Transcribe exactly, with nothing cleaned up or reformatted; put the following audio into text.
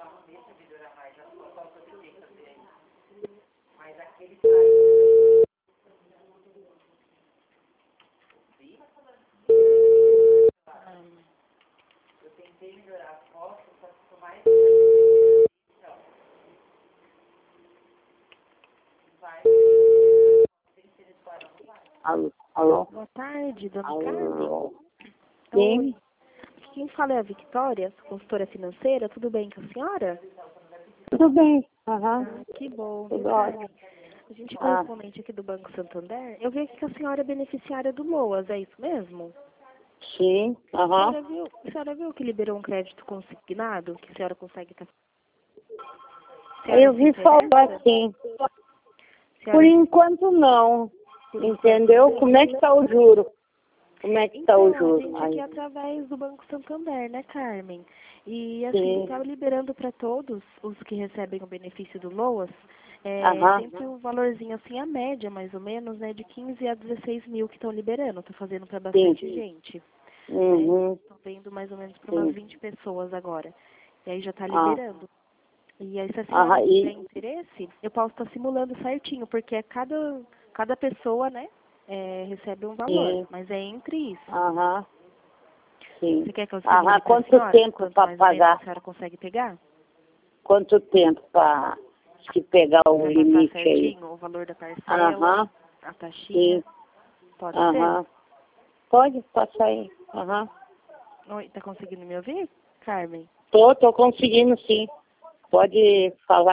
Alô? Alô? Boa tarde, dona Alô? Carmen. Quem? Oi. Quem fala é a Victória, consultora financeira. Tudo bem com a senhora? Tudo bem. Aham. Ah, que bom, Tudo viu, Carmen? A gente é Ah. correspondente aqui do Banco Santander. Eu vi aqui que a senhora é beneficiária do LOAS, é isso mesmo? Sim. A, Aham. senhora viu, a senhora viu que liberou um crédito consignado, que a senhora consegue estar... Eu vi falar sim. Por enquanto não. Por Entendeu? enquanto, Como é que tá o juro? Como é que tá Então, o a juro? gente Aí. aqui é através do Banco Santander, né, Carmen? E assim, Sim. estava liberando para todos os que recebem o benefício do LOAS, é, Aham. sempre um valorzinho assim, a média mais ou menos, né, de quinze a dezesseis mil que estão liberando. Tá fazendo para bastante Sim. gente. Uhum. Estou vendo mais ou menos para Sim. umas vinte pessoas agora. E aí já está Ah. liberando. E aí, se a Aham. senhora tiver E... interesse, eu posso estar simulando certinho, porque é cada, cada pessoa, né, é, recebe um valor, Sim. mas é entre isso. Aham. Sim. Você quer que eu Aham. simule para a Quanto senhora? tempo Quanto para mais ou menos pagar? a senhora consegue pegar? Quanto tempo para se pegar o Para passar limite aí? certinho o valor da parcela, Aham. a taxinha? Sim. Pode Aham. ser? Pode, pode sair. Aham. Oi, tá conseguindo me ouvir, Carmen? Tô, tô conseguindo sim. Pode falar.